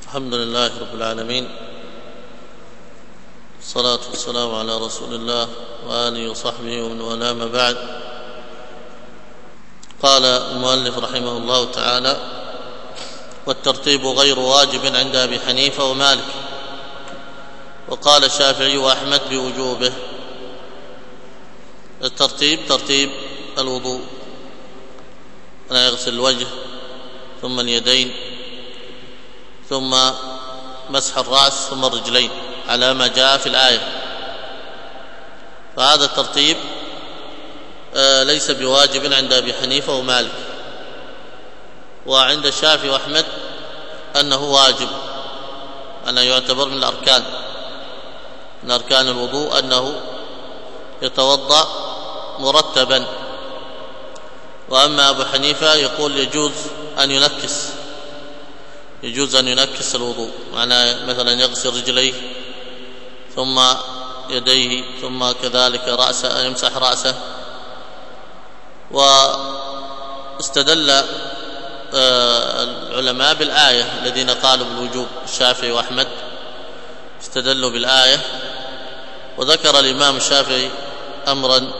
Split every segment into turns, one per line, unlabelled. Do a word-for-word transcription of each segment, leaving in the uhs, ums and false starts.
الحمد لله رب العالمين، الصلاة والسلام على رسول الله وآله وصحبه ومن والاه، ما بعد. قال المؤلف رحمه الله تعالى: والترتيب غير واجب عند أبي حنيفة ومالك، وقال الشافعي وأحمد بوجوبه. الترتيب ترتيب الوضوء، أنا يغسل الوجه ثم اليدين ثم مسح الرأس ثم الرجلين على ما جاء في الآية. فهذا الترتيب ليس بواجب عند أبي حنيفة ومالك، وعند الشافعي وأحمد أنه واجب، أنه يعتبر من الأركان من أركان الوضوء، أنه يتوضأ مرتبا. وأما أبو حنيفة يقول يجوز أن ينكس يجوز أن ينكس الوضوء، معناه مثلا يغسل رجليه ثم يديه ثم كذلك رأسه، يمسح رأسه. واستدل العلماء بالآية، الذين قالوا بالوجوب الشافعي وأحمد استدلوا بالآية. وذكر الإمام الشافعي أمرا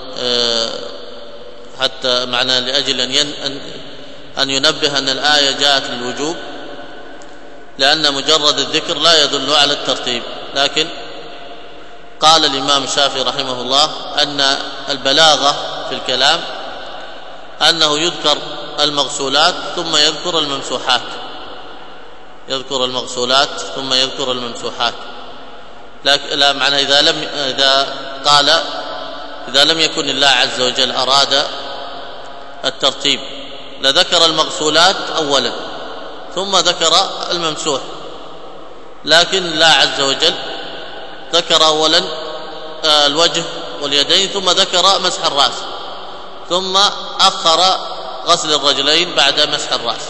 حتى معناه لأجل أن أن ينبه أن الآية جاءت للوجوب، لأن مجرد الذكر لا يدل على الترتيب. لكن قال الإمام الشافعي رحمه الله أن البلاغة في الكلام أنه يذكر المغسولات ثم يذكر الممسوحات يذكر المغسولات ثم يذكر الممسوحات. لكن لا معنى إذا لم إذا قال إذا لم يكن الله عز وجل أراد الترتيب لذكر المغسولات أولا ثم ذكر الممسوح، لكن الله عز وجل ذكر أولا الوجه واليدين ثم ذكر مسح الرأس، ثم أخر غسل الرجلين بعد مسح الرأس.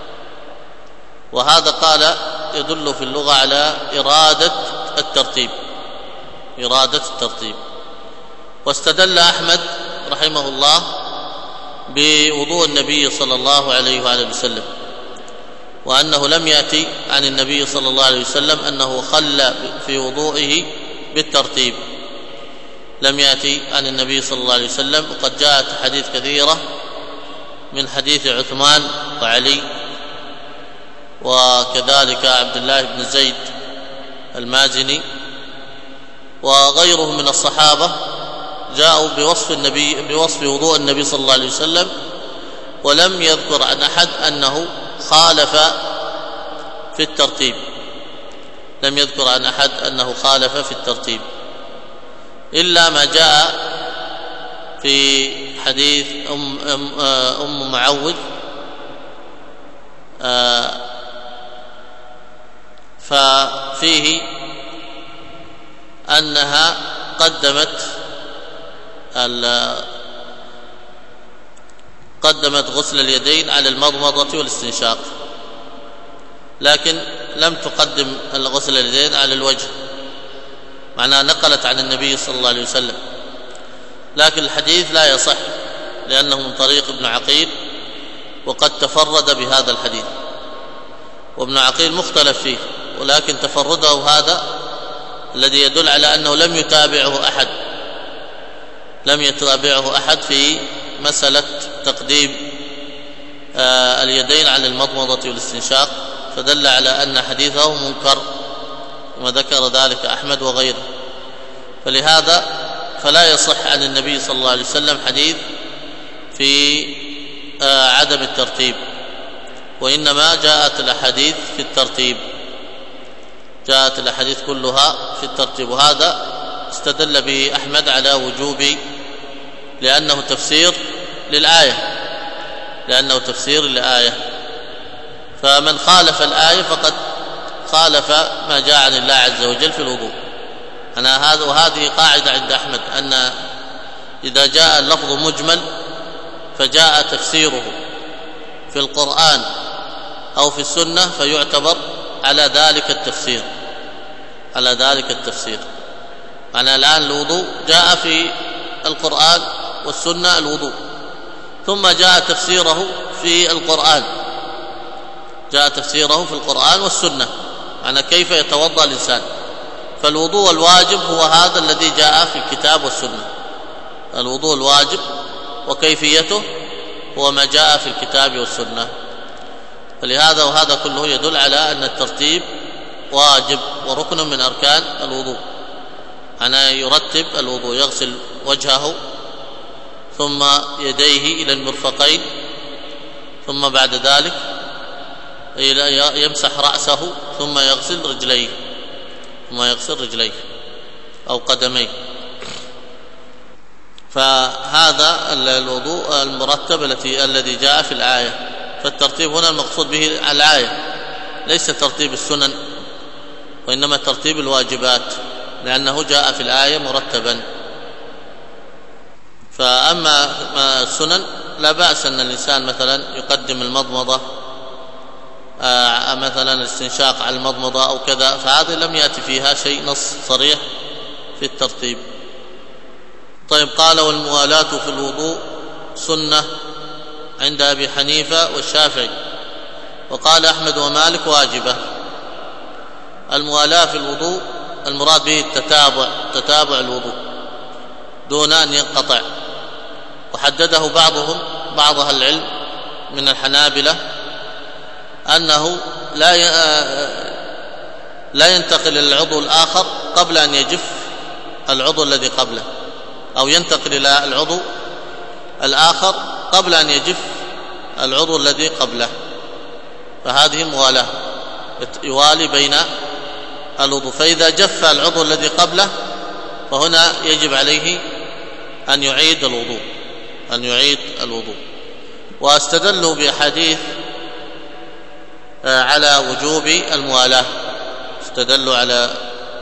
وهذا قال يدل في اللغة على إرادة الترتيب إرادة الترتيب. واستدل أحمد رحمه الله بوضوء النبي صلى الله عليه وآله وسلم، وأنه لم يأتي عن النبي صلى الله عليه وسلم أنه خلى في وضوئه بالترتيب، لم يأتي عن النبي صلى الله عليه وسلم. وقد جاءت حديث كثيرة من حديث عثمان وعلي وكذلك عبد الله بن زيد المازني وغيرهم من الصحابة، جاءوا بوصف النبي بوصف وضوء النبي صلى الله عليه وسلم، ولم يذكر عن أحد أنه خالف في الترتيب لم يذكر عن أحد أنه خالف في الترتيب إلا ما جاء في حديث أم, أم, أم معوذ، ففيه أنها قدمت قدمت غسل اليدين على المضمضة والاستنشاق، لكن لم تقدم غسل اليدين على الوجه، معناها نقلت عن النبي صلى الله عليه وسلم. لكن الحديث لا يصح لأنه من طريق ابن عقيل، وقد تفرد بهذا الحديث، وابن عقيل مختلف فيه، ولكن تفرده هذا الذي يدل على أنه لم يتابعه أحد لم يتابعه أحد في مسألة تقديم آه اليدين على المضمضة والاستنشاق، فدل على أن حديثه منكر، وما ذكر ذلك أحمد وغيره. فلهذا فلا يصح عن النبي صلى الله عليه وسلم حديث في آه عدم الترتيب، وإنما جاءت الأحاديث في الترتيب جاءت الأحاديث كلها في الترتيب. وهذا استدل به أحمد على وجوب، لأنه تفسير للآية لأنه تفسير للآية فمن خالف الآية فقد خالف ما جاء عن الله عز وجل في الوضوء. أنا هذا وهذه قاعدة عند أحمد، أن إذا جاء اللفظ مجمل فجاء تفسيره في القرآن أو في السنة فيعتبر على ذلك التفسير على ذلك التفسير أنا الآن الوضوء جاء في القرآن والسنة الوضوء، ثم جاء تفسيره في القرآن جاء تفسيره في القرآن والسنة، معنى كيف يتوضأ الإنسان. فالوضوء الواجب هو هذا الذي جاء في الكتاب والسنة. الوضوء الواجب وكيفيته هو ما جاء في الكتاب والسنة. فلهذا وهذا كله يدل على أن الترتيب واجب وركن من أركان الوضوء. أنا يرتب الوضوء، يغسل وجهه ثم يديه إلى المرفقين، ثم بعد ذلك يمسح رأسه، ثم يغسل رجليه ثم يغسل رجليه أو قدميه. فهذا الوضوء المرتب التي الذي جاء في الآية. فالترتيب هنا المقصود به الآية، ليس ترتيب السنن وإنما ترتيب الواجبات، لأنه جاء في الآية مرتبا. فأما السنن لا بأس أن الإنسان مثلا يقدم المضمضة آه مثلا الاستنشاق على المضمضة أو كذا، فهذه لم يأتي فيها شيء نص صريح في الترتيب. طيب، قال والموالاة في الوضوء سنة عند أبي حنيفة والشافعي، وقال أحمد ومالك واجبة. الموالاة في الوضوء المراد به التتابع، تتابع الوضوء دون أن ينقطع. وحدده بعضهم بعض أهل العلم من الحنابلة أنه لا لا ينتقل إلى العضو الآخر قبل أن يجف العضو الذي قبله، أو ينتقل إلى العضو الآخر قبل أن يجف العضو الذي قبله. فهذه موالاة، يوالي بين الوضوء. فإذا جف العضو الذي قبله فهنا يجب عليه أن يعيد الوضوء أن يعيد الوضوء. واستدلوا بأحاديث على وجوب الموالاة، استدلوا على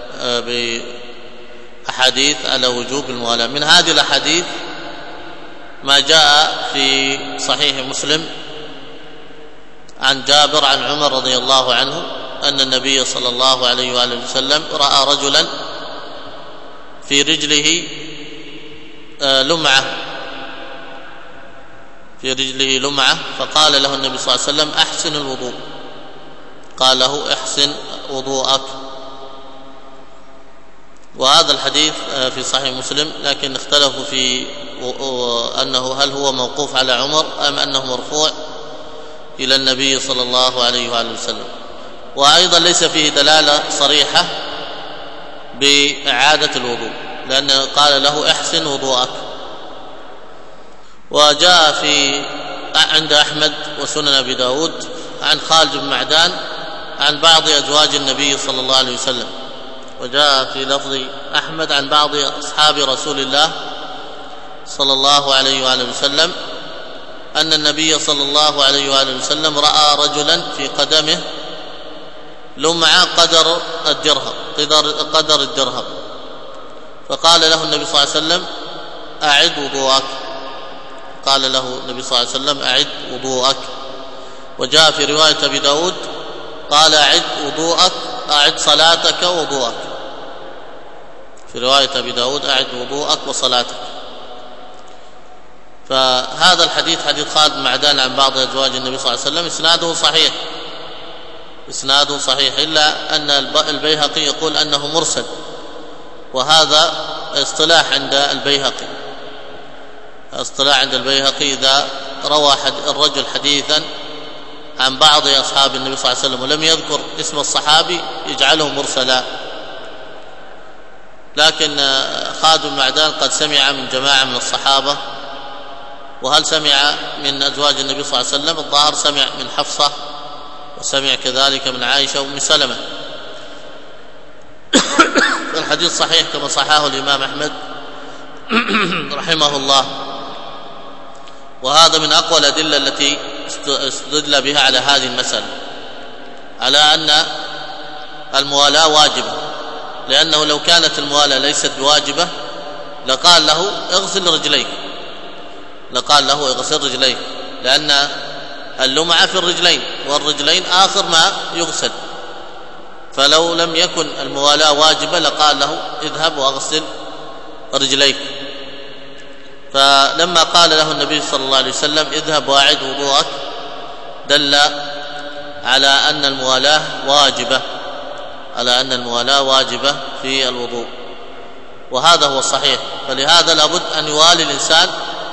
بأحاديث على وجوب الموالاة. من هذه الأحاديث ما جاء في صحيح مسلم عن جابر عن عمر رضي الله عنه أن النبي صلى الله عليه وآله وسلم رأى رجلا في رجله لمعة في رجله لمعة فقال له النبي صلى الله عليه وسلم أحسن الوضوء، قال له احسن وضوءك. وهذا الحديث في صحيح مسلم، لكن اختلفوا في أنه هل هو موقوف على عمر أم أنه مرفوع إلى النبي صلى الله عليه وآله وسلم. وأيضا ليس فيه دلالة صريحة بإعادة الوضوء، لأنه قال له احسن وضوءك. وجاء في عند أحمد وسنن أبي داود عن خالد بن معدان عن بعض أزواج النبي صلى الله عليه وسلم، وجاء في لفظ أحمد عن بعض أصحاب رسول الله صلى الله عليه وآله وسلم أن النبي صلى الله عليه وآله وسلم رأى رجلا في قدمه لمعة قدر الدرهم قدر الدرهم فقال له النبي صلى الله عليه وسلم أعد وضوءك قال له النبي صلى الله عليه وسلم أعد وضوءك. وجاء في رواية أبي داود قال أعد وضوءك أعد صلاتك ووضوءك، في رواية أبي داود أعد وضوءك وصلاتك. فهذا الحديث حديث خالد بن معدان عن بعض أزواج النبي صلى الله عليه وسلم إسناده صحيح إسناده صحيح إلا أن البيهقي يقول أنه مرسل، وهذا اصطلاح عند البيهقي اصطلاح عند البيهقي إذا روى الرجل حديثا عن بعض أصحاب النبي صلى الله عليه وسلم ولم يذكر اسم الصحابي يجعله مرسلا. لكن خالد بن معدان قد سمع من جماعة من الصحابة، وهل سمع من أزواج النبي صلى الله عليه وسلم؟ الظاهر سمع من حفصة وسمع كذلك من عائشة وأم سلمة. الحديث صحيح كما صححه الإمام أحمد رحمه الله. وهذا من أقوى الأدلة التي استدل بها على هذه المسألة، على أن الموالاة واجبة، لأنه لو كانت الموالاة ليست بواجبة لقال له اغسل رجليك لقال له اغسل رجليك لأن اللمعة في الرجلين، والرجلين آخر ما يغسل. فلو لم يكن الموالاة واجبة لقال له اذهب واغسل رجليك. فلما قال له النبي صلى الله عليه وسلم اذهب واعد وضوءك دل على أن الموالاة واجبة، على أن الموالاة واجبة في الوضوء، وهذا هو الصحيح. فلهذا لابد أن يوالي الإنسان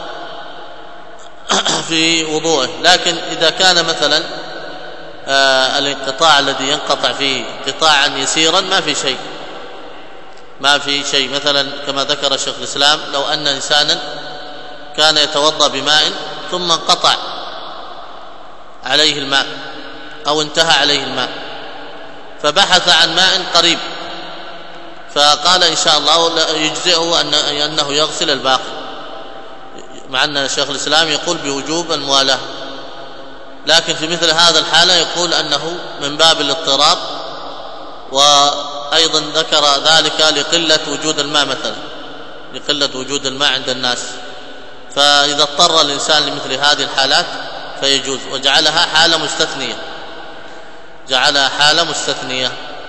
في وضوءه. لكن إذا كان مثلا آه الانقطاع الذي ينقطع فيه انقطاعا يسيرا ما في شيء ما في شيء مثلا كما ذكر شيخ الإسلام، لو أن إنسانا كان يتوضأ بماء ثم انقطع عليه الماء أو انتهى عليه الماء، فبحث عن ماء قريب، فقال إن شاء الله يجزئه أنه يغسل الباقي، مع أن شيخ الإسلام يقول بوجوب الموالاة، لكن في مثل هذا الحالة يقول أنه من باب الاضطراب، وأيضا ذكر ذلك لقلة وجود الماء مثلا، لقلة وجود الماء عند الناس، فإذا اضطر الإنسان لمثل هذه الحالات فيجوز، وجعلها حالة مستثنية جعلها حالة مستثنية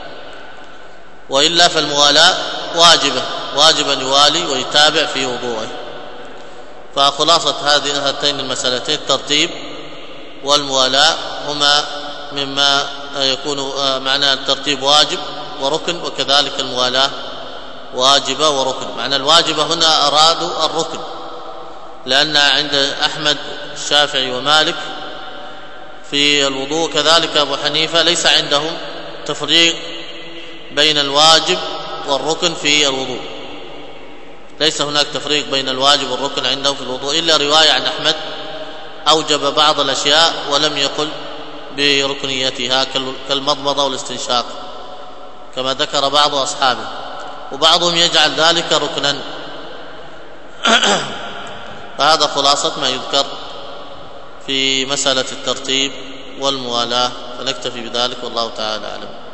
وإلا فالموالاة واجبة واجب أن يوالي ويتابع في وضوءه. فخلاصة هذه هاتين المسألتين الترتيب والموالاة هما مما يكون معنى الترتيب واجب وركن، وكذلك الموالاة واجبة وركن. معنى الواجبة هنا أرادوا الركن، لأن عند أحمد الشافعي ومالك في الوضوء كذلك أبو حنيفة ليس عندهم تفريق بين الواجب والركن في الوضوء، ليس هناك تفريق بين الواجب والركن عندهم في الوضوء، إلا رواية عن أحمد أوجب بعض الأشياء ولم يقل بركنيتها كالمضمضة والاستنشاق كما ذكر بعض أصحابه، وبعضهم يجعل ذلك ركنا. فهذا خلاصة ما يذكر في مسألة الترتيب والموالاة، فنكتفي بذلك والله تعالى أعلم.